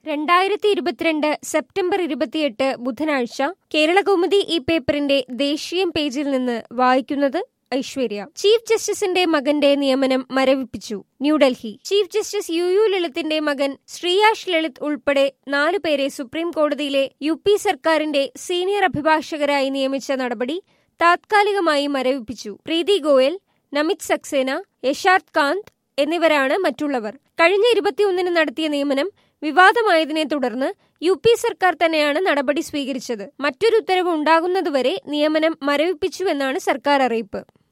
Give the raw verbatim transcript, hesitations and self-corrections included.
രണ്ടായിരത്തി ഇരുപത്തിരണ്ട് സെപ്റ്റംബർ ഇരുപത്തിയെട്ട് ബുധനാഴ്ച കേരളകൗമുദി ഈ പേപ്പറിന്റെ ദേശീയം പേജിൽ നിന്ന് വായിക്കുന്നത് ഐശ്വര്യ. ചീഫ് ജസ്റ്റിസിന്റെ മകന്റെ നിയമനം മരവിപ്പിച്ചു. New Delhi. Chief justice U U ലളിത്തിന്റെ മകൻ ശ്രീയാഷ് ലളിത് ഉൾപ്പെടെ നാലുപേരെ സുപ്രീം കോടതിയിലെ യു പി സർക്കാരിന്റെ സീനിയർ അഭിഭാഷകരായി നിയമിച്ച നടപടി താത്കാലികമായി മരവിപ്പിച്ചു. പ്രീതി ഗോയൽ, നമിത് സക്സേന, യശാർത് കാന്ത് എന്നിവരാണ് മറ്റുള്ളവർ. കഴിഞ്ഞ ഇരുപത്തിയൊന്നിന് നടത്തിയ നിയമനം വിവാദമായതിനെ തുടർന്ന് യു പി സർക്കാർ തന്നെയാണ് നടപടി സ്വീകരിച്ചത്. മറ്റൊരു ഉത്തരവ് ഉണ്ടാകുന്നതുവരെ നിയമനം മരവിപ്പിച്ചുവെന്നാണ് സർക്കാർ അറിയിപ്പ്.